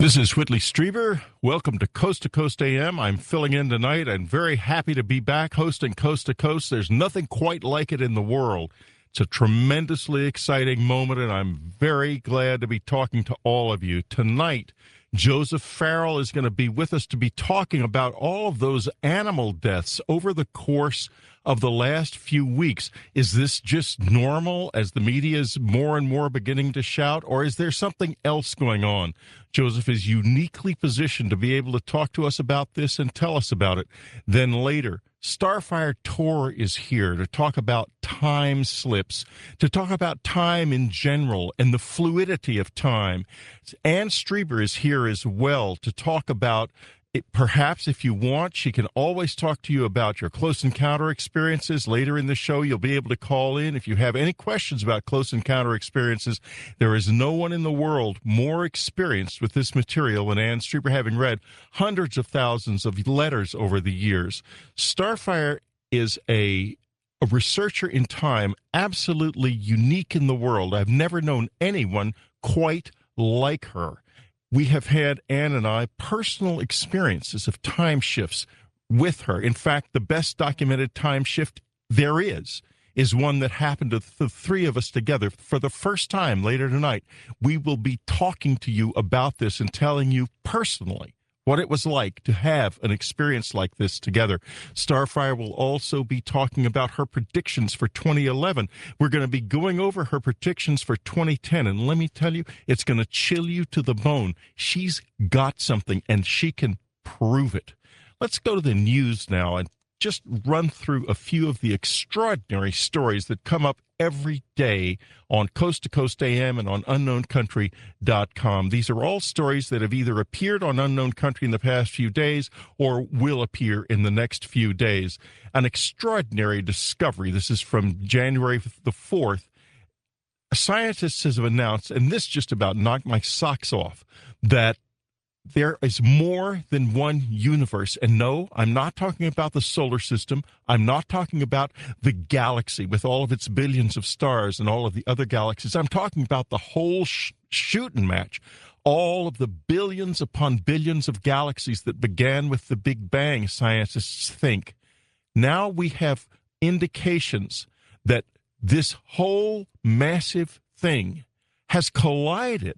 This is Whitley Strieber. Welcome to Coast AM. I'm filling in tonight. I'm very happy to be back hosting Coast to Coast. There's nothing quite like it in the world. It's a tremendously exciting moment, and I'm very glad to be talking to all of you. Tonight, Joseph Farrell is going to be with us to be talking about all of those animal deaths over the course of the last few weeks. Is this just normal as the media is more and more beginning to shout, or is there something else going on? Joseph is uniquely positioned to be able to talk to us about this and tell us about it. Then later, Starfire Tor is here to talk about time slips, to talk about time in general and the fluidity of time. Ann Strieber is here as well to talk about perhaps if you want, she can always talk to you about your close encounter experiences. Later in the show, you'll be able to call in. If you have any questions about close encounter experiences, there is no one in the world more experienced with this material than Ann Strieber, having read hundreds of thousands of letters over the years. Starfire is a researcher in time, absolutely unique in the world. I've never known anyone quite like her. We have had, Ann and I, personal experiences of time shifts with her. In fact, the best documented time shift there is one that happened to the three of us together for the first time later tonight. We will be talking to you about this and telling you personally what it was like to have an experience like this together. Starfire will also be talking about her predictions for 2011. We're going to be going over her predictions for 2010, and let me tell you, it's going to chill you to the bone. She's got something, and she can prove it. Let's go to the news now and just run through a few of the extraordinary stories that come up every day on Coast to Coast AM and on UnknownCountry.com. These are all stories that have either appeared on Unknown Country in the past few days or will appear in the next few days. An extraordinary discovery. This is from January the 4th. Scientists have announced, and this just about knocked my socks off, that there is more than one universe. And no, I'm not talking about the solar system. I'm not talking about the galaxy with all of its billions of stars and all of the other galaxies. I'm talking about the whole shooting match. All of the billions upon billions of galaxies that began with the Big Bang, scientists think. Now we have indications that this whole massive thing has collided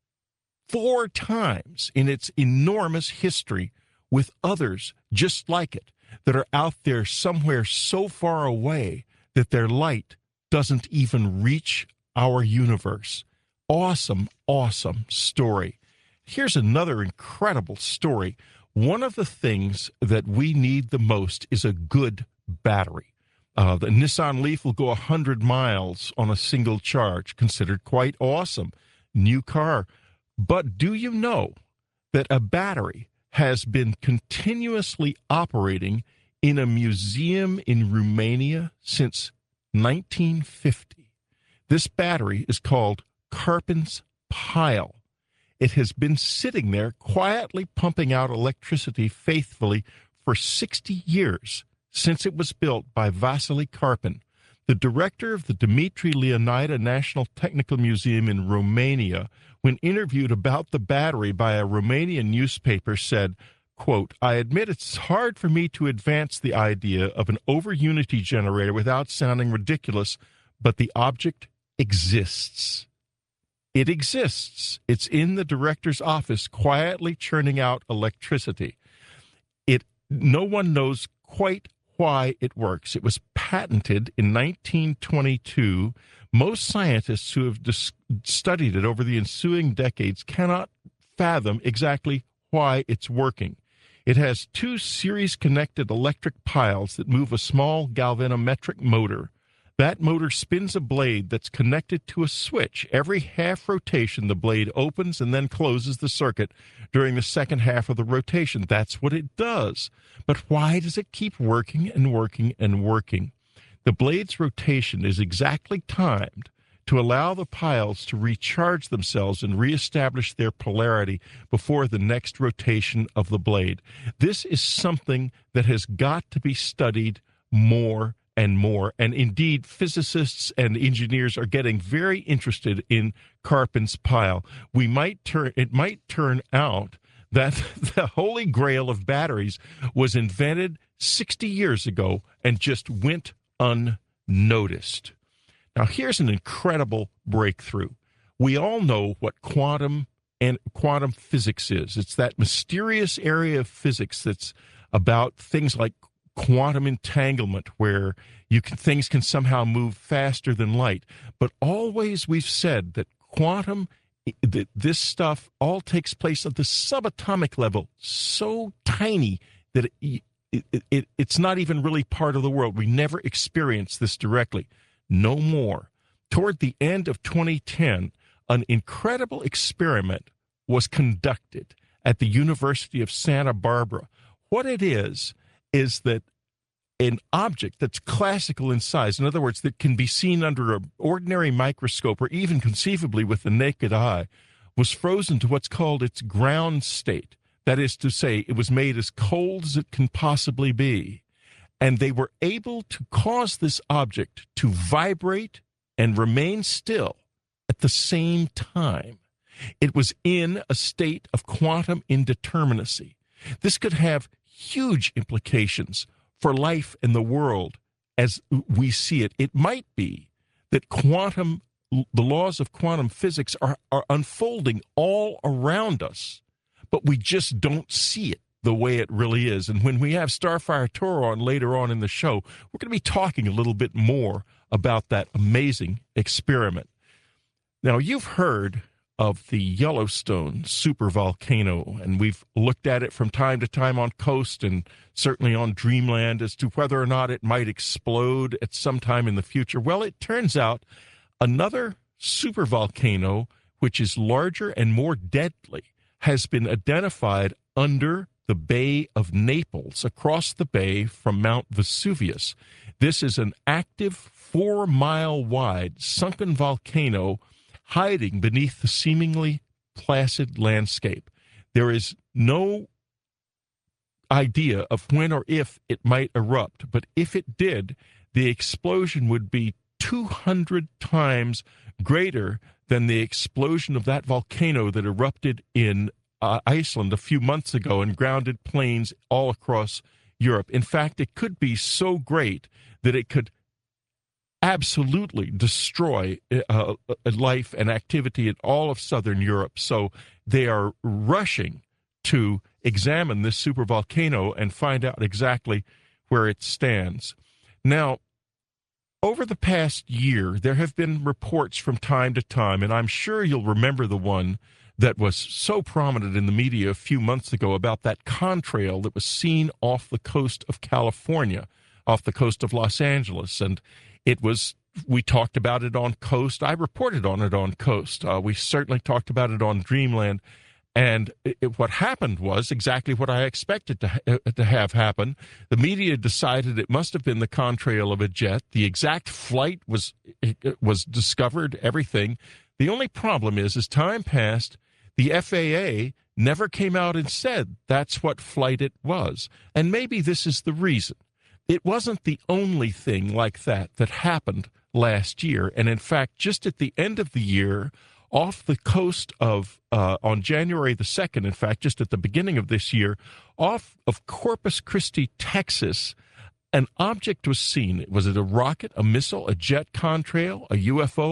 4 times in its enormous history with others just like it that are out there somewhere so far away that their light doesn't even reach our universe. Awesome, awesome story. Here's another incredible story. One of the things that we need the most is a good battery. The Nissan Leaf will go 100 miles on a single charge, considered quite awesome. New car. But do you know that a battery has been continuously operating in a museum in Romania since 1950? This battery is called Carpin's Pile. It has been sitting there quietly pumping out electricity faithfully for 60 years since it was built by Vasily Carpin, the director of the Dimitri Leonida National Technical Museum in Romania. When interviewed about the battery by a Romanian newspaper, said, quote, "I admit it's hard for me to advance the idea of an over-unity generator without sounding ridiculous, but the object exists." It exists. It's in the director's office, quietly churning out electricity. No one knows quite why it works. It was patented in 1922. Most scientists who have studied it over the ensuing decades cannot fathom exactly why it's working. It has 2 series-connected electric piles that move a small galvanometric motor. That motor spins a blade that's connected to a switch. Every half rotation, the blade opens and then closes the circuit during the second half of the rotation. That's what it does. But why does it keep working and working and working? The blade's rotation is exactly timed to allow the piles to recharge themselves and reestablish their polarity before the next rotation of the blade. This is something that has got to be studied more and more. And indeed, physicists and engineers are getting very interested in Karpin's pile. It might turn out that the holy grail of batteries was invented 60 years ago and just went unnoticed. Now, here's an incredible breakthrough. We all know what quantum physics is. It's that mysterious area of physics that's about things like quantum entanglement, where things can somehow move faster than light. But always we've said that this stuff all takes place at the subatomic level, so tiny that it's not even really part of the world. We never experienced this directly. No more. Toward the end of 2010, an incredible experiment was conducted at the University of Santa Barbara. What it is that an object that's classical in size, in other words, that can be seen under an ordinary microscope or even conceivably with the naked eye, was frozen to what's called its ground state. That is to say, it was made as cold as it can possibly be. And they were able to cause this object to vibrate and remain still at the same time. It was in a state of quantum indeterminacy. This could have huge implications for life and the world as we see it. It might be that the laws of quantum physics are unfolding all around us, but we just don't see it the way it really is. And when we have Starfire Toro on later on in the show, we're going to be talking a little bit more about that amazing experiment. Now, you've heard of the Yellowstone supervolcano, and we've looked at it from time to time on Coast and certainly on Dreamland as to whether or not it might explode at some time in the future. Well, it turns out another supervolcano, which is larger and more deadly, has been identified under the Bay of Naples, across the bay from Mount Vesuvius. This is an active 4-mile-wide sunken volcano hiding beneath the seemingly placid landscape. There is no idea of when or if it might erupt, but if it did, the explosion would be 200 times greater than the explosion of that volcano that erupted in Iceland a few months ago and grounded planes all across Europe. In fact, it could be so great that it could absolutely destroy life and activity in all of southern Europe. So they are rushing to examine this supervolcano and find out exactly where it stands. Now, over the past year, there have been reports from time to time, and I'm sure you'll remember the one that was so prominent in the media a few months ago about that contrail that was seen off the coast of California, off the coast of Los Angeles. And we talked about it on Coast. I reported on it on Coast. We certainly talked about it on Dreamland. And what happened was exactly what I expected to have happen. The media decided it must have been the contrail of a jet. The exact flight was discovered, everything. The only problem is, as time passed, the FAA never came out and said that's what flight it was. And maybe this is the reason. It wasn't the only thing like that happened last year. And in fact, just at the end of the year, off the coast of, on January the 2nd, in fact, just at the beginning of this year, off of Corpus Christi, Texas, an object was seen. Was it a rocket, a missile, a jet contrail, a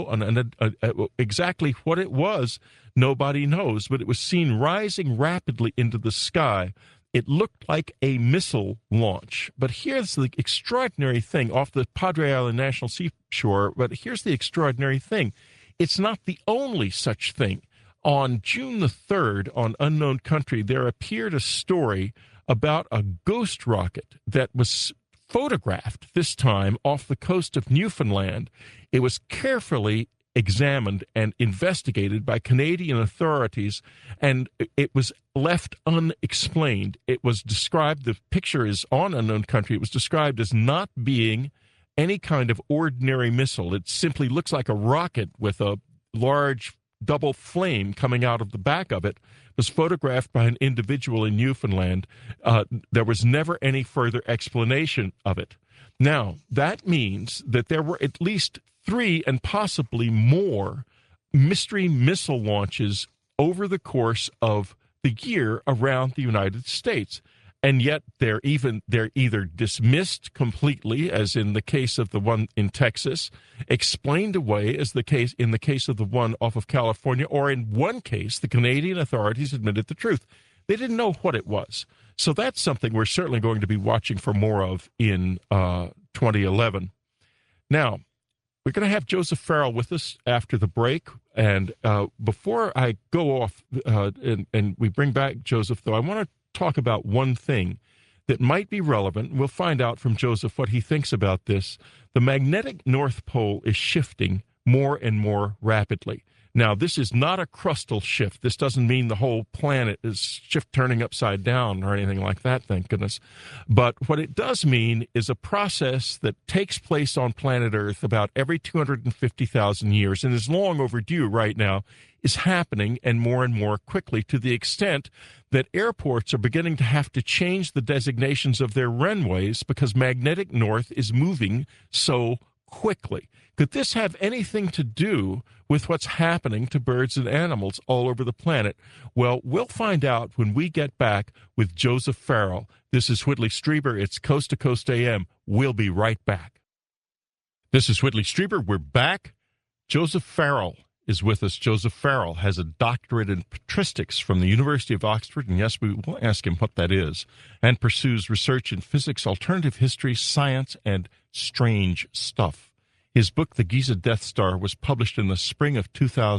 UFO? Exactly what it was, nobody knows, but it was seen rising rapidly into the sky. It looked like a missile launch. But here's the extraordinary thing, off the Padre Island National Seashore, but here's the extraordinary thing. It's not the only such thing. On June the 3rd, on Unknown Country, there appeared a story about a ghost rocket that was photographed, this time off the coast of Newfoundland. It was carefully examined and investigated by Canadian authorities, and it was left unexplained. It was described, the picture is on Unknown Country, it was described as not being any kind of ordinary missile. It simply looks like a rocket with a large double flame coming out of the back of it. It was photographed by an individual in Newfoundland. There was never any further explanation of it. Now, that means that there were at least 3 and possibly more mystery missile launches over the course of the year around the United States. And yet they're either dismissed completely, as in the case of the one in Texas, explained away as in the case of the one off of California, or in one case, the Canadian authorities admitted the truth. They didn't know what it was. So that's something we're certainly going to be watching for more of in 2011. Now, we're going to have Joseph Farrell with us after the break. And before I go off and we bring back Joseph, though, I want to talk about one thing that might be relevant. We'll find out from Joseph what he thinks about this. The magnetic North Pole is shifting more and more rapidly. Now, this is not a crustal shift. This doesn't mean the whole planet is turning upside down or anything like that, thank goodness. But what it does mean is a process that takes place on planet Earth about every 250,000 years and is long overdue right now, is happening and more quickly, to the extent that airports are beginning to have to change the designations of their runways because magnetic north is moving so quickly. Could this have anything to do with what's happening to birds and animals all over the planet? Well, we'll find out when we get back with Joseph Farrell. This is Whitley Strieber. It's Coast to Coast AM. We'll be right back. This is Whitley Strieber. We're back. Joseph Farrell is with us. Joseph Farrell has a doctorate in patristics from the University of Oxford, and yes, we will ask him what that is, and pursues research in physics, alternative history, science, and strange stuff. His book, The Giza Death Star, was published in the spring of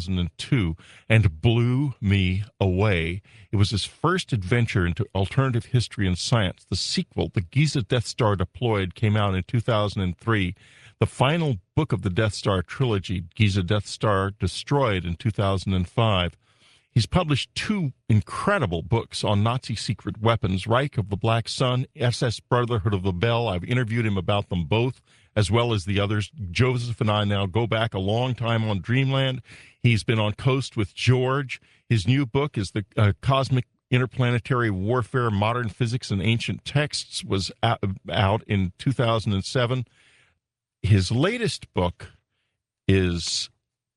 2002 and blew me away. It was his first adventure into alternative history and science. The sequel, The Giza Death Star Deployed, came out in 2003. The final book of the Death Star trilogy, Giza Death Star Destroyed, in 2005. He's published 2 incredible books on Nazi secret weapons, Reich of the Black Sun, SS Brotherhood of the Bell. I've interviewed him about them both, as well as the others. Joseph and I now go back a long time on Dreamland. He's been on Coast with George. His new book is The Cosmic Interplanetary Warfare, Modern Physics and Ancient Texts, was out in 2007. His latest book is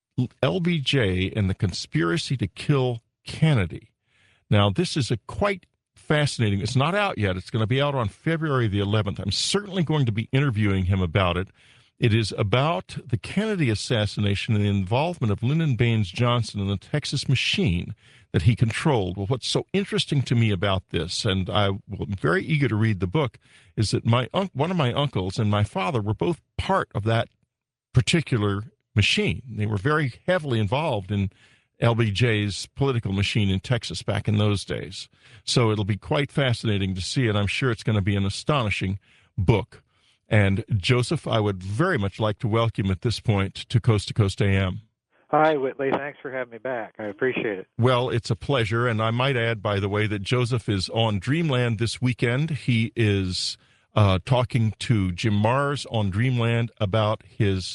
LBJ and the Conspiracy to Kill Kennedy. Now, this is a quite fascinating. It's not out yet. It's going to be out on February the 11th. I'm certainly going to be interviewing him about it. It is about the Kennedy assassination and the involvement of Lyndon Baines Johnson in the Texas machine that he controlled. Well, what's so interesting to me about this, and I'm very eager to read the book, is that one of my uncles and my father were both part of that particular machine. They were very heavily involved in LBJ's political machine in Texas back in those days. So it'll be quite fascinating to see it. I'm sure it's going to be an astonishing book. And Joseph, I would very much like to welcome at this point to Coast AM. Hi, Whitley. Thanks for having me back. I appreciate it. Well, it's a pleasure. And I might add, by the way, that Joseph is on Dreamland this weekend. He is talking to Jim Marrs on Dreamland about his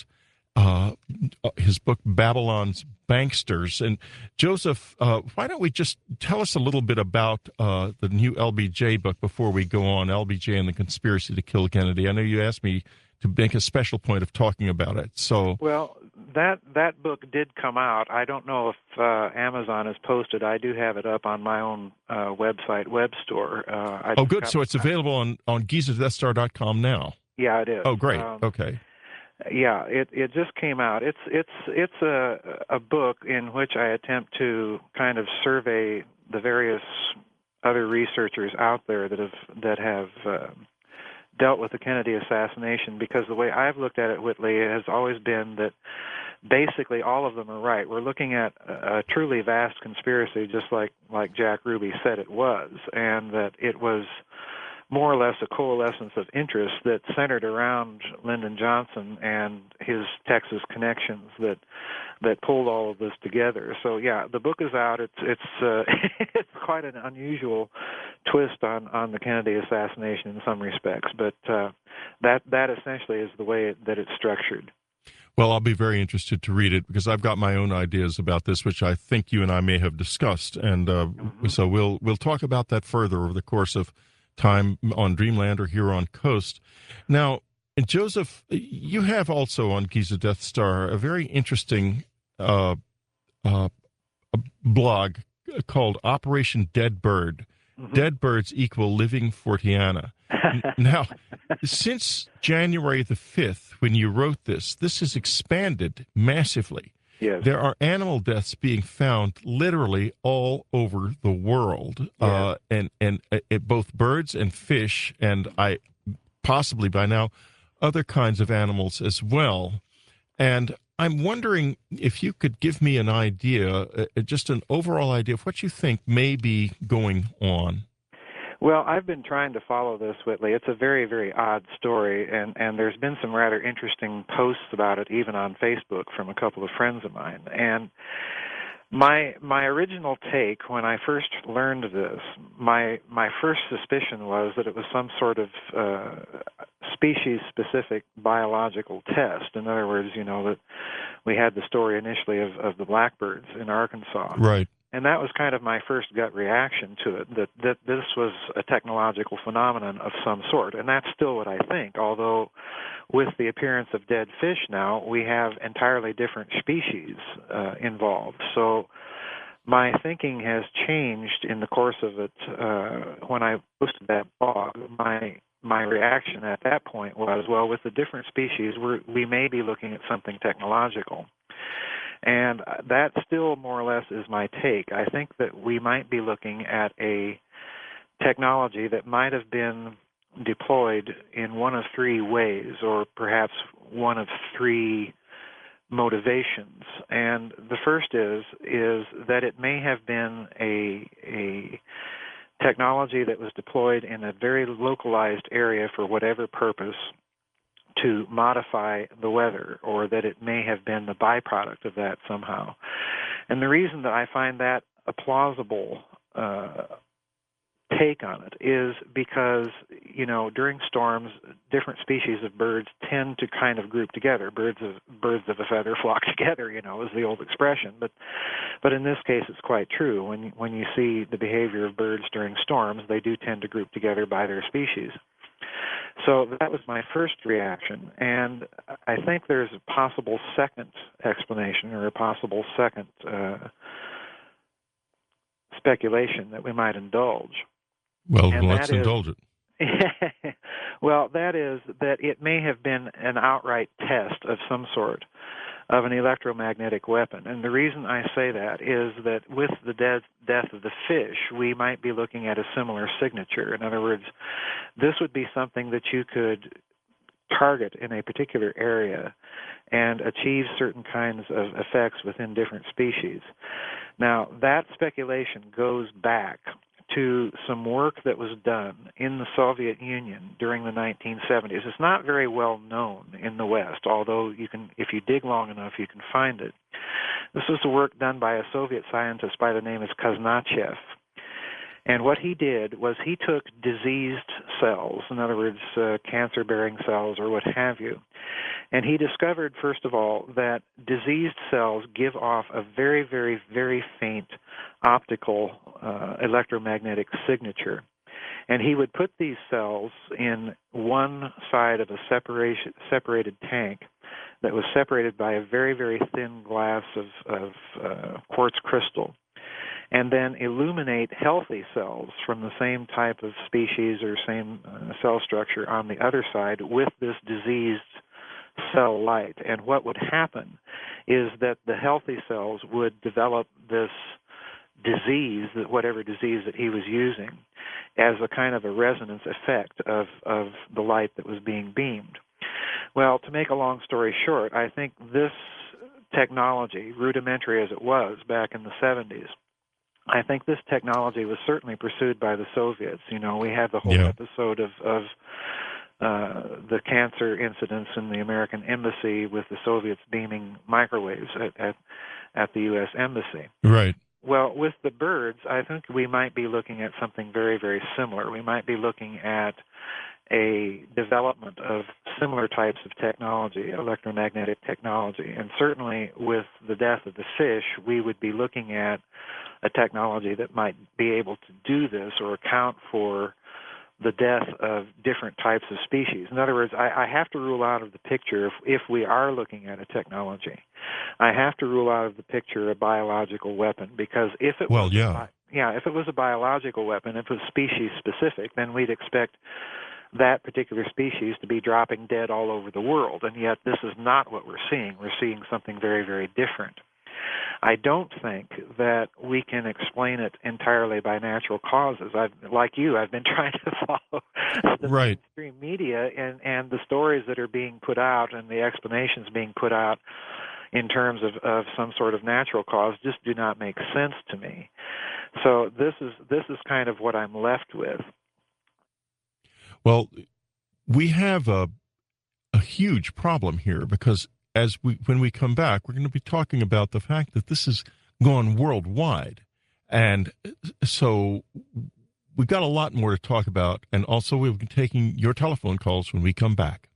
book, Babylon's Banksters. And Joseph, why don't we just tell us a little bit about the new LBJ book before we go on, LBJ and the Conspiracy to Kill Kennedy. I know you asked me to make a special point of talking about it. So, well, that book did come out. I don't know if Amazon has posted. I do have it up on my own website, web store. Oh, good. So it's available on GizaDeathStar.com now. Yeah, it is. Oh, great. Okay. Yeah, it just came out. It's a book in which I attempt to kind of survey the various other researchers out there that have dealt with the Kennedy assassination, because the way I've looked at it, Whitley, has always been that basically all of them are right. We're looking at a truly vast conspiracy, just like Jack Ruby said it was, and that it was more or less a coalescence of interests that centered around Lyndon Johnson and his Texas connections that pulled all of this together. So yeah, the book is out. It's it's quite an unusual twist on the Kennedy assassination in some respects, but that essentially is the way that it's structured. Well, I'll be very interested to read it because I've got my own ideas about this, which I think you and I may have discussed, and so we'll talk about that further over the course of time on Dreamland or here on Coast. Now, And Joseph, you have also on Giza Death Star a very interesting uh, uh, blog called Operation Dead Bird. Mm-hmm. Dead birds equal living Forteana. Now, since January the 5th, when you wrote this has expanded massively. Yes. There are animal deaths being found literally all over the world, Yes. and both birds and fish, and I possibly by now other kinds of animals as well. And I'm wondering if you could give me an idea, just an overall idea of what you think may be going on. Well, I've been trying to follow this, Whitley. It's a very, very odd story, and there's been some rather interesting posts about it, even on Facebook, from a couple of friends of mine. And my original take when I first learned this, my first suspicion was that it was some sort of species-specific biological test. In other words, that we had the story initially of the blackbirds in Arkansas. Right. And that was kind of my first gut reaction to it, that this was a technological phenomenon of some sort. And that's still what I think, although with the appearance of dead fish now, we have entirely different species involved. So my thinking has changed in the course of it. When I posted that blog, my reaction at that point was, well, with the different species, we may be looking at something technological. And that still more or less is my take. I think that we might be looking at a technology that might have been deployed in one of three ways, or perhaps one of three motivations. And the first is that it may have been a technology that was deployed in a very localized area for whatever purpose, to modify the weather, or that it may have been the byproduct of that somehow. And the reason that I find that a plausible take on it is because, during storms, different species of birds tend to kind of group together. Birds of a feather flock together, is the old expression. But in this case, it's quite true. When you see the behavior of birds during storms, they do tend to group together by their species. So that was my first reaction, and I think there's a possible second explanation, or a possible second speculation that we might indulge. Well, let's indulge it. Well, that is that it may have been an outright test of some sort of an electromagnetic weapon. And the reason I say that is that with the death of the fish, we might be looking at a similar signature. In other words, this would be something that you could target in a particular area and achieve certain kinds of effects within different species. Now, that speculation goes back to some work that was done in the Soviet Union during the 1970s. It's not very well known in the West, although if you dig long enough, you can find it. This was the work done by a Soviet scientist by the name of Kuznachev. And what he did was he took diseased cells, in other words, cancer-bearing cells or what have you, and he discovered, first of all, that diseased cells give off a very, very, very faint optical electromagnetic signature. And he would put these cells in one side of a separated tank that was separated by a very, very thin glass of quartz crystal, and then illuminate healthy cells from the same type of species or same cell structure on the other side with this diseased cell light. And what would happen is that the healthy cells would develop this disease, whatever disease that he was using, as a kind of a resonance effect of the light that was being beamed. Well, to make a long story short, I think this technology, rudimentary as it was back in the 70s, I think this technology was certainly pursued by the Soviets. We had the whole episode of the cancer incidents in the American embassy with the Soviets beaming microwaves at the U.S. embassy. Right. Well, with the birds, I think we might be looking at something very, very similar. We might be looking at a development of similar types of technology, electromagnetic technology. And certainly with the death of the fish, we would be looking at a technology that might be able to do this or account for the death of different types of species. In other words, I have to rule out of the picture, if we are looking at a technology, I have to rule out of the picture a biological weapon, because if it was if it was a biological weapon, if it was species specific, then we'd expect that particular species to be dropping dead all over the world, and yet this is not what we're seeing. We're seeing something very, very different. I don't think that we can explain it entirely by natural causes. Like you, I've been trying to follow the mainstream media and the stories that are being put out and the explanations being put out in terms of some sort of natural cause just do not make sense to me. So this is kind of what I'm left with. Well, we have a huge problem here, because when we come back, we're going to be talking about the fact that this has gone worldwide. And so we've got a lot more to talk about. And also, we'll be taking your telephone calls when we come back.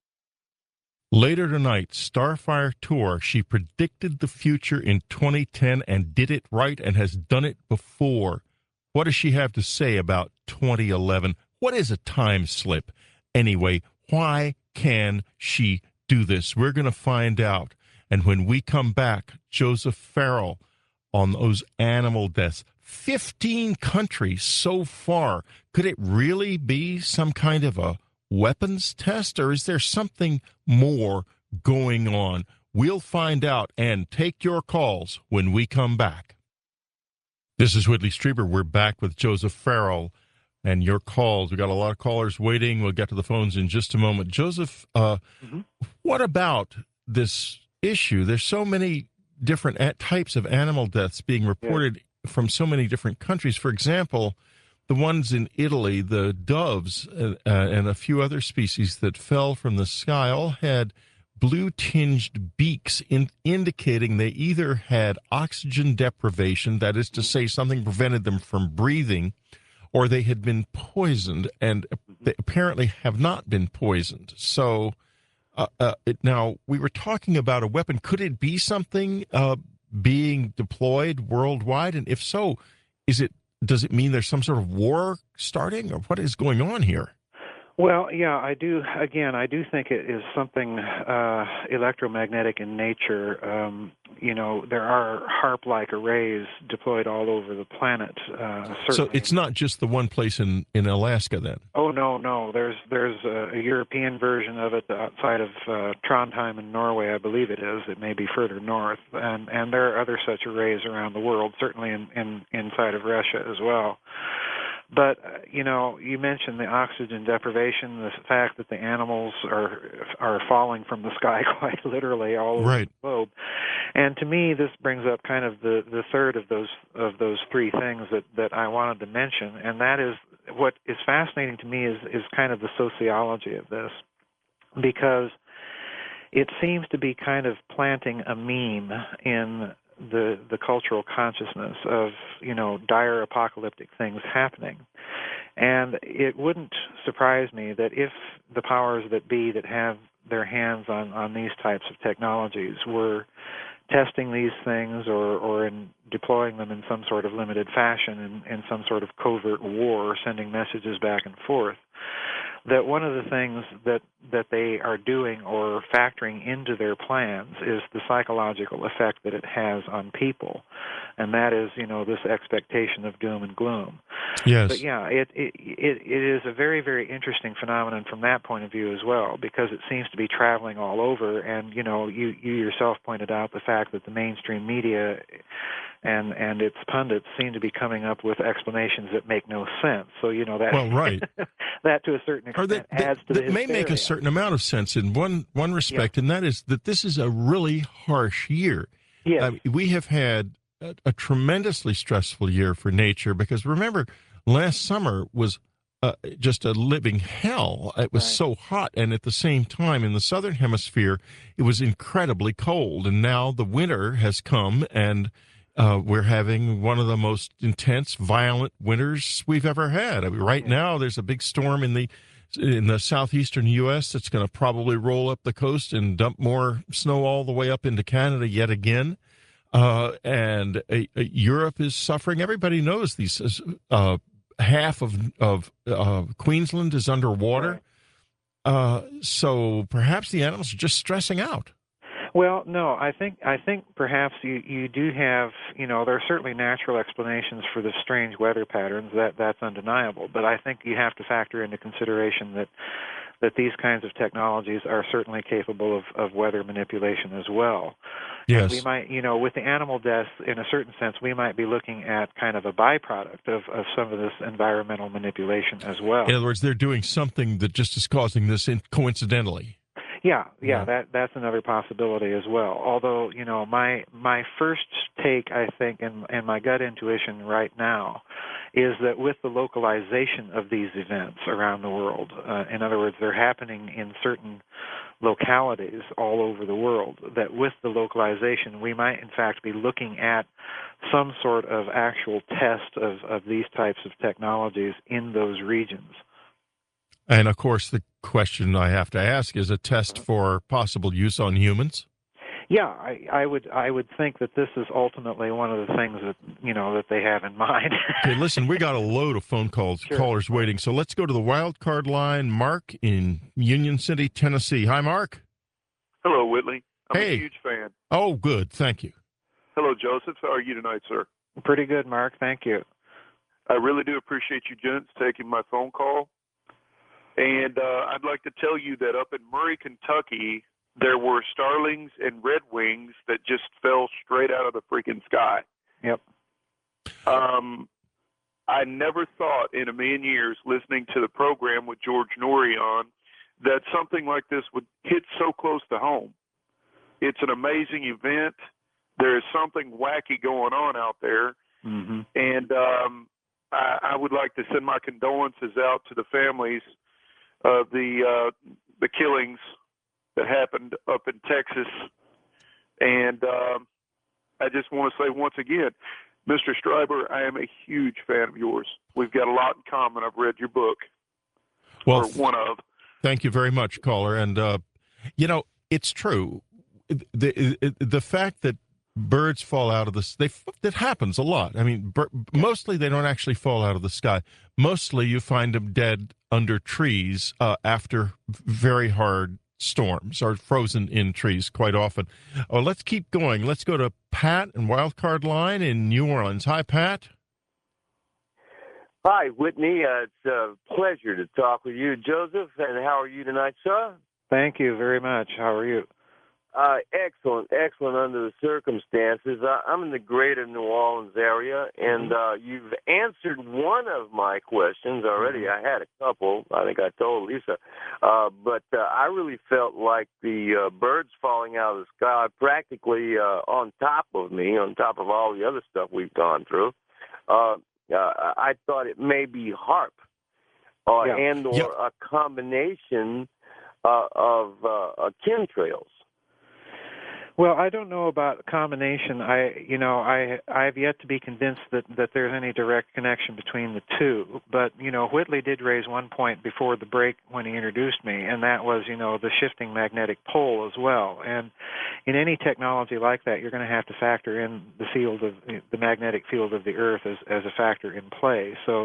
Later tonight, Starfire Tour. She predicted the future in 2010 and did it right and has done it before. What does she have to say about 2011? What is a time slip? Anyway, why can she do this? We're going to find out. And when we come back, Joseph Farrell on those animal deaths. 15 countries so far. Could it really be some kind of a weapons test, or is there something more going on? We'll find out and take your calls when we come back. This is Whitley Strieber. We're back with Joseph Farrell and your calls. We've got a lot of callers waiting. We'll get to the phones in just a moment. Joseph, what about this issue? There's so many different types of animal deaths being reported from so many different countries. For example, the ones in Italy, the doves and a few other species that fell from the sky all had blue-tinged beaks, indicating they either had oxygen deprivation, that is to say something prevented them from breathing, or they had been poisoned, and they apparently have not been poisoned. So now, we were talking about a weapon. Could it be something being deployed worldwide? And if so, does it mean there's some sort of war starting, or what is going on here? Well, yeah, I do. Again, I do think it is something electromagnetic in nature. There are HAARP-like arrays deployed all over the planet. So it's not just the one place in Alaska, then? Oh, no. There's a European version of it outside of Trondheim in Norway, I believe it is. It may be further north. And there are other such arrays around the world, certainly inside of Russia as well. But, you mentioned the oxygen deprivation, the fact that the animals are falling from the sky quite literally all over the globe. And to me, this brings up kind of the third of those three things that I wanted to mention, and that is what is fascinating to me is kind of the sociology of this, because it seems to be kind of planting a meme in the cultural consciousness of, dire apocalyptic things happening. And it wouldn't surprise me that if the powers that be that have their hands on these types of technologies were testing these things or in deploying them in some sort of limited fashion in some sort of covert war, or sending messages back and forth, that one of the things that they are doing or factoring into their plans is the psychological effect that it has on people, and that is, this expectation of doom and gloom. Yes. But yeah, it is a very, very interesting phenomenon from that point of view as well, because it seems to be traveling all over, and you yourself pointed out the fact that the mainstream media and its pundits seem to be coming up with explanations that make no sense. So that that to a certain extent adds to the hysteria. May make a certain amount of sense in one respect, and that is that this is a really harsh year. Yes. We have had a tremendously stressful year for nature, because remember, last summer was just a living hell. It was so hot, and at the same time, in the southern hemisphere, it was incredibly cold. And now the winter has come, and we're having one of the most intense, violent winters we've ever had. I mean, right now, there's a big storm in the southeastern U.S. that's going to probably roll up the coast and dump more snow all the way up into Canada yet again. And Europe is suffering. Everybody knows these half of Queensland is underwater. Right. So perhaps the animals are just stressing out. Well, no, I think perhaps you do have, there are certainly natural explanations for the strange weather patterns, that's undeniable, but I think you have to factor into consideration that these kinds of technologies are certainly capable of weather manipulation as well. Yes. And we might, with the animal deaths, in a certain sense, we might be looking at kind of a byproduct of some of this environmental manipulation as well. In other words, they're doing something that just is causing this coincidentally. Yeah, that's another possibility as well. Although, my first take, I think, and my gut intuition right now, is that with the localization of these events around the world, in other words, they're happening in certain localities all over the world, that with the localization, we might in fact be looking at some sort of actual test of these types of technologies in those regions. And, of course, the question I have to ask is a test for possible use on humans? Yeah, I would think that this is ultimately one of the things that, that they have in mind. Okay, listen, we got a load of phone calls, Sure. callers waiting, so let's go to the wild card line. Mark in Union City, Tennessee. Hi, Mark. Hello, Whitley. I'm Hey. a huge fan. Oh, good. Thank you. Hello, Joseph. How are you tonight, sir? Pretty good, Mark. Thank you. I really do appreciate you gents taking my phone call. And I'd like to tell you that up in Murray, Kentucky, there were starlings and redwings that just fell straight out of the freaking sky. Yep. I never thought in a million years, listening to the program with George Norrie on, that something like this would hit so close to home. It's an amazing event. There is something wacky going on out there. Mm-hmm. And I would like to send my condolences out to the families of the killings that happened up in Texas. And I just want to say once again, Mr. Streiber, I am a huge fan of yours. We've got a lot in common. I've read your book, Well, or one of. Thank you very much, caller. And, it's true. The fact that birds fall out of that happens a lot. I mean, mostly they don't actually fall out of the sky. Mostly you find them dead under trees after very hard storms or frozen in trees quite often. Oh, let's keep going. Let's go to Pat and Wildcard Line in New Orleans. Hi, Pat. Hi, Whitney. It's a pleasure to talk with you, Joseph. And how are you tonight, sir? Thank you very much. How are you? Excellent under the circumstances. I'm in the greater New Orleans area, and you've answered one of my questions already. I had a couple. I think I told Lisa. But I really felt like the birds falling out of the sky practically on top of me, on top of all the other stuff we've gone through. I thought it may be HAARP and or a combination of chemtrails. Well, I don't know about combination. I've yet to be convinced that there's any direct connection between the two. But, Whitley did raise one point before the break when he introduced me, and that was, the shifting magnetic pole as well. And in any technology like that, you're going to have to factor in the magnetic field of the Earth as a factor in play. So,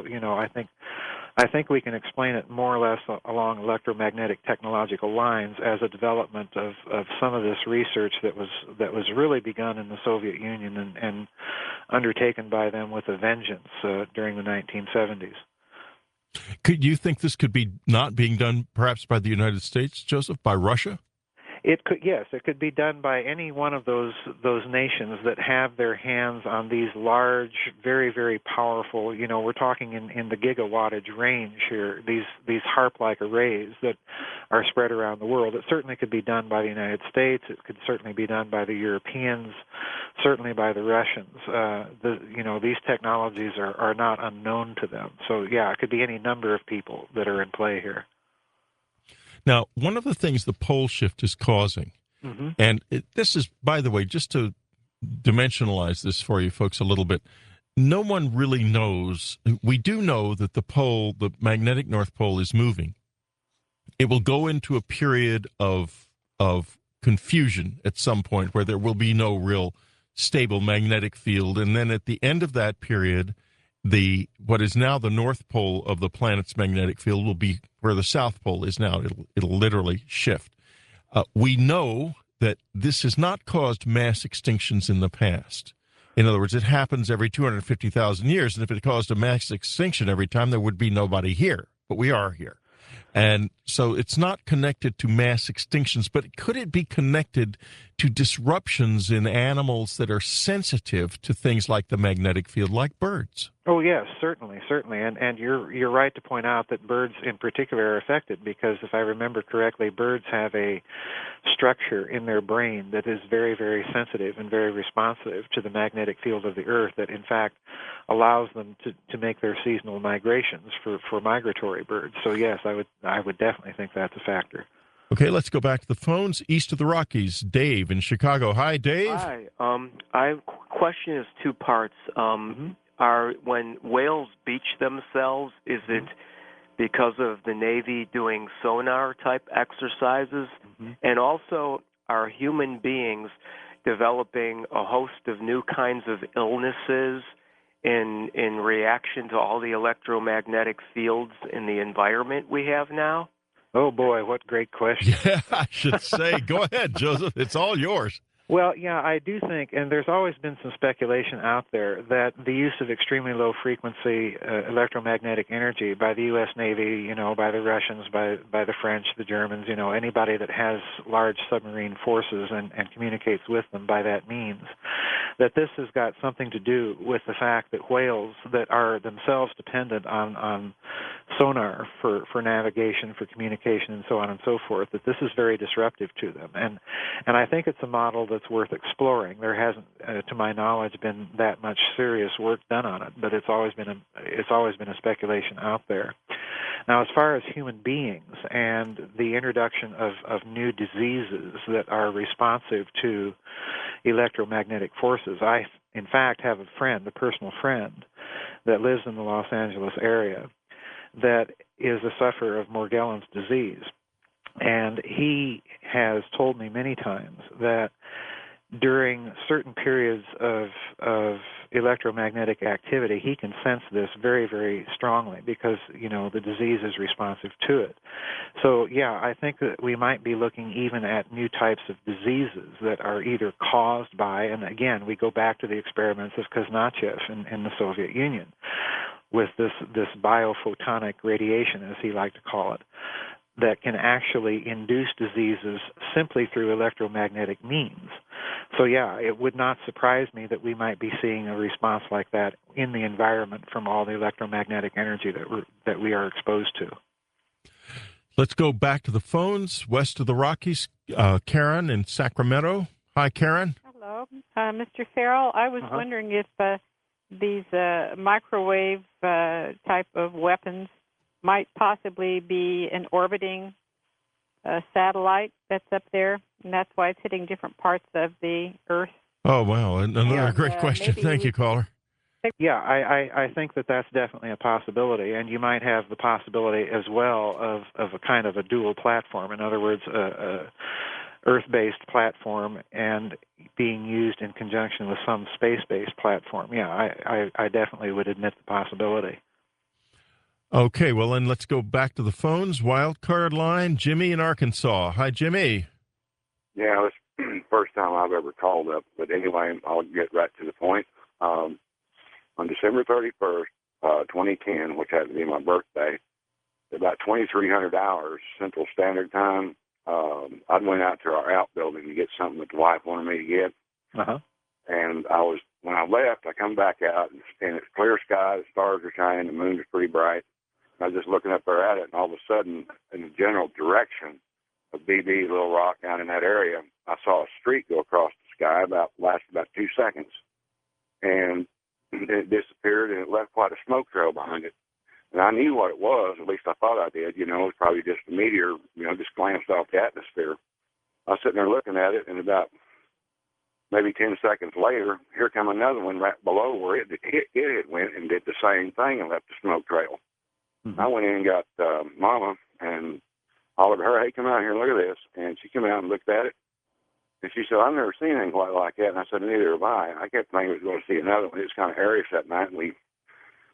I think we can explain it more or less along electromagnetic technological lines as a development of some of this research that was really begun in the Soviet Union and undertaken by them with a vengeance during the 1970s. Could you think this could be not being done perhaps by the United States, Joseph, by Russia? It could, yes. It could be done by any one of those nations that have their hands on these large, very, very powerful. We're talking in the gigawattage range here. These HAARP-like arrays that are spread around the world. It certainly could be done by the United States. It could certainly be done by the Europeans. Certainly by the Russians. These technologies are not unknown to them. So yeah, it could be any number of people that are in play here. Now, one of the things the pole shift is causing, and this is, by the way, just to dimensionalize this for you folks a little bit, no one really knows. We do know that the magnetic North Pole is moving. It will go into a period of confusion at some point where there will be no real stable magnetic field. And then at the end of that period, what is now the north pole of the planet's magnetic field will be where the south pole is now. It'll literally shift. We know that this has not caused mass extinctions in the past. In other words, it happens every 250,000 years, and if it caused a mass extinction every time, there would be nobody here. But we are here. And so it's not connected to mass extinctions, but could it be connected to disruptions in animals that are sensitive to things like the magnetic field, like birds? Oh yes, certainly, and you're right to point out that birds in particular are affected, because if I remember correctly, birds have a structure in their brain that is very, very sensitive and very responsive to the magnetic field of the Earth, that in fact allows them to make their seasonal migrations for migratory birds. So yes, I would definitely think that's a factor. Okay, let's go back to the phones. East of the Rockies, Dave in Chicago. Hi, Dave. Hi. Question is two parts. Are when whales beach themselves, is it because of the Navy doing sonar type exercises? And also, are human beings developing a host of new kinds of illnesses in reaction to all the electromagnetic fields in the environment we have now? Oh boy, what great question. Yeah, I should say. Go ahead, Joseph. It's all yours. Well, yeah, I do think, and there's always been some speculation out there, that the use of extremely low-frequency electromagnetic energy by the U.S. Navy, by the Russians, by the French, the Germans, anybody that has large submarine forces and communicates with them by that means, that this has got something to do with the fact that whales that are themselves dependent on sonar for navigation, for communication, and so on and so forth, that this is very disruptive to them. And I think it's a model that's worth exploring. There hasn't, to my knowledge, been that much serious work done on it, but it's always been a speculation out there. Now, as far as human beings and the introduction of new diseases that are responsive to electromagnetic forces, I, in fact, have a personal friend, that lives in the Los Angeles area that is a sufferer of Morgellons disease. And he has told me many times that during certain periods of electromagnetic activity, he can sense this very, very strongly because, the disease is responsive to it. So, yeah, I think that we might be looking even at new types of diseases that are either caused by, and again, we go back to the experiments of Kuznetsov in the Soviet Union with this biophotonic radiation, as he liked to call it, that can actually induce diseases simply through electromagnetic means. So, yeah, it would not surprise me that we might be seeing a response like that in the environment from all the electromagnetic energy that we are exposed to. Let's go back to the phones, west of the Rockies. Karen in Sacramento. Hi, Karen. Hello. Mr. Farrell, I was wondering if these microwave type of weapons might possibly be an orbiting satellite that's up there, and that's why it's hitting different parts of the Earth. Oh, wow. Another great question. Thank you, caller. Yeah, I think that's definitely a possibility, and you might have the possibility as well of a kind of a dual platform. In other words, a Earth-based platform and being used in conjunction with some space-based platform. Yeah, I definitely would admit the possibility. Okay, well, then let's go back to the phones. Wild card line, Jimmy in Arkansas. Hi, Jimmy. Yeah, it's the first time I've ever called up. But anyway, I'll get right to the point. On December 31st, 2010, which happened to be my birthday, at about 2,300 hours Central Standard Time, I went out to our outbuilding to get something that the wife wanted me to get. And when I left, I come back out, and it's clear sky, the stars are shining, the moon is pretty bright. I was just looking up there at it, and all of a sudden, in the general direction of BB, Little Rock, down in that area, I saw a streak go across the sky, lasted about 2 seconds. And it disappeared, and it left quite a smoke trail behind it. And I knew what it was, at least I thought I did. It was probably just a meteor, just glanced off the atmosphere. I was sitting there looking at it, and about maybe 10 seconds later, here come another one right below where it went and did the same thing and left a smoke trail. I went in and got Mama and hollered at her, "Hey, come out here and look at this." And she came out and looked at it. And she said, "I've never seen anything quite like that." And I said, "Neither have I." I kept thinking I was going to see another one. It was kind of airish that night, and we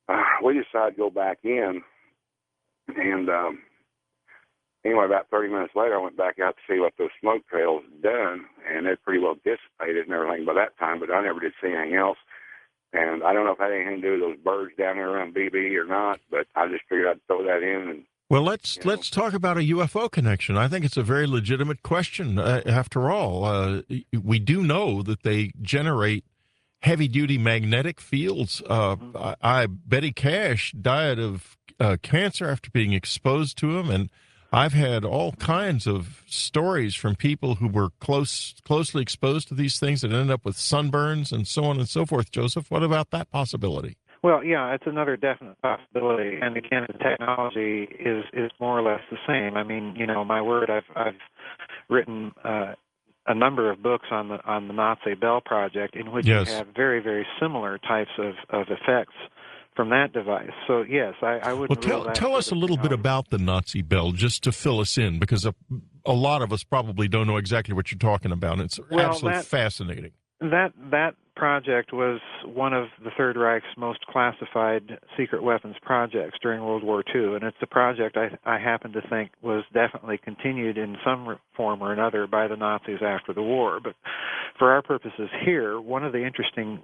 we decided to go back in, and anyway, about 30 minutes later, I went back out to see what those smoke trails had done, and it pretty well dissipated and everything by that time, but I never did see anything else. And I don't know if it had anything to do with those birds down there around BB or not, but I just figured I'd throw that in. And well, let's talk about a UFO connection. I think it's a very legitimate question. After all, we do know that they generate heavy-duty magnetic fields. Betty Cash died of cancer after being exposed to them, and I've had all kinds of stories from people who were closely exposed to these things that ended up with sunburns and so on and so forth. Joseph, what about that possibility? Well, yeah, it's another definite possibility, and again, the technology is more or less the same. I mean, my word, I've written a number of books on the Nazi Bell Project, in which yes. you have very, very similar types of effects from that device. So yes, I wouldn't. Well, tell us a little bit about the Nazi Bell, just to fill us in, because a lot of us probably don't know exactly what you're talking about. It's absolutely fascinating. That project was one of the Third Reich's most classified secret weapons projects during World War II, and it's a project I happen to think was definitely continued in some form or another by the Nazis after the war. But for our purposes here, one of the interesting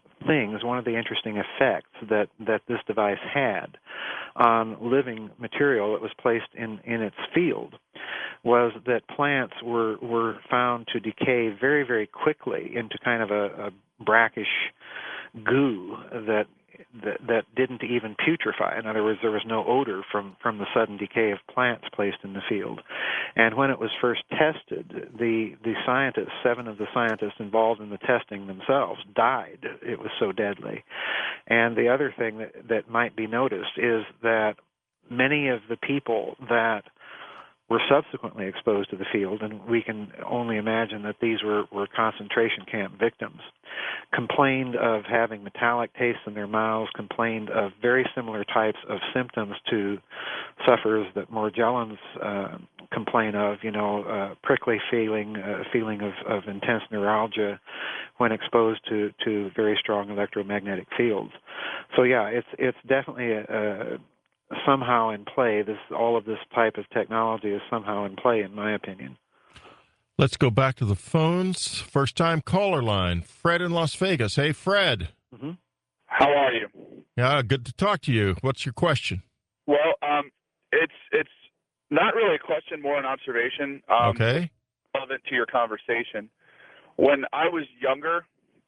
effects that this device had on living material that was placed in its field was that plants were found to decay very, very quickly into kind of a brackish goo that didn't even putrefy. In other words, there was no odor from the sudden decay of plants placed in the field. And when it was first tested, the scientists, 7 of the scientists involved in the testing themselves, died. It was so deadly. And the other thing that might be noticed is that many of the people that were subsequently exposed to the field, and we can only imagine that these were concentration camp victims, complained of having metallic tastes in their mouths, complained of very similar types of symptoms to sufferers that Morgellons complain of, prickly feeling of intense neuralgia when exposed to very strong electromagnetic fields. So yeah, it's definitely somehow in play. All of this type of technology is somehow in play, in my opinion. Let's go back to the phones. First-time caller line, Fred in Las Vegas. Hey, Fred. Mm-hmm. How are you? Yeah, good to talk to you. What's your question? Well, it's not really a question, more an observation. Okay. Relevant to your conversation. When I was younger,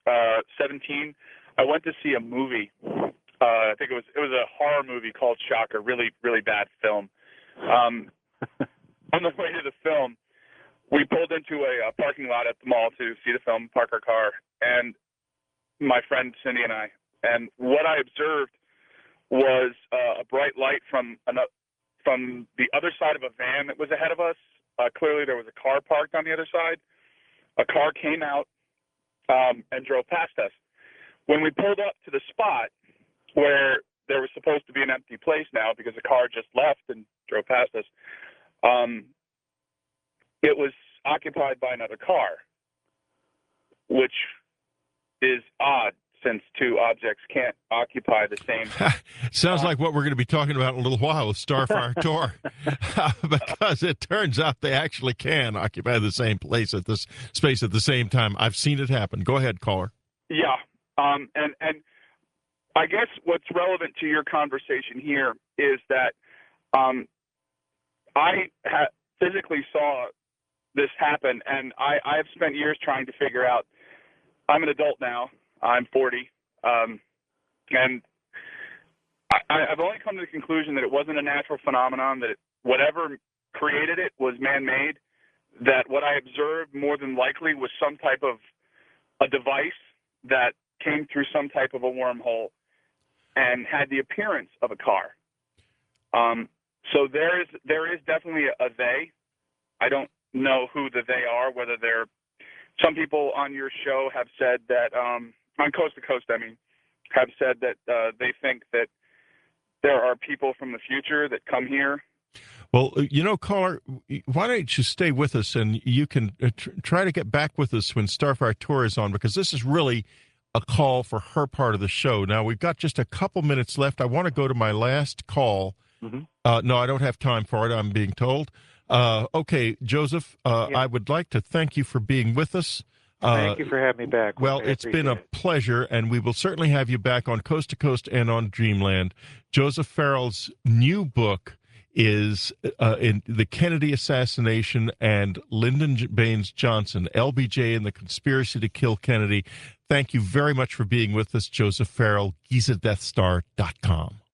17, I went to see a movie. I think it was a horror movie called Shocker. Really, really bad film. On the way to the film, we pulled into a parking lot at the mall to see the film, park our car, and my friend Cindy and I. And what I observed was a bright light from the other side of a van that was ahead of us. Clearly, there was a car parked on the other side. A car came out and drove past us. When we pulled up to the spot where there was supposed to be an empty place now because the car just left and drove past us, it was occupied by another car, which is odd since two objects can't occupy the same. Sounds like what we're going to be talking about in a little while with Starfire Tor, because it turns out they actually can occupy the same place at this space at the same time. I've seen it happen. Go ahead, caller. Yeah, and I guess what's relevant to your conversation here is that I physically saw this happen, and I've spent years trying to figure out. I'm an adult now. I'm 40, and I've only come to the conclusion that it wasn't a natural phenomenon, that whatever created it was man-made, that what I observed more than likely was some type of a device that came through some type of a wormhole and had the appearance of a car. So there is definitely a they. I don't know who the they are, whether they're – some people on your show have said that on Coast to Coast, have said that they think that there are people from the future that come here. Well, caller, why don't you stay with us, and you can try to get back with us when Starfire Tor is on, because this is really a call for her part of the show. Now, we've got just a couple minutes left. I want to go to my last call. No, I don't have time for it, I'm being told. Okay, Joseph, I would like to thank you for being with us. Thank you for having me back. Well, it's been a pleasure, and we will certainly have you back on Coast to Coast and on Dreamland. Joseph Farrell's new book is in The Kennedy Assassination and Lyndon Baines Johnson, LBJ and the Conspiracy to Kill Kennedy. Thank you very much for being with us, Joseph Farrell, GizaDeathStar.com.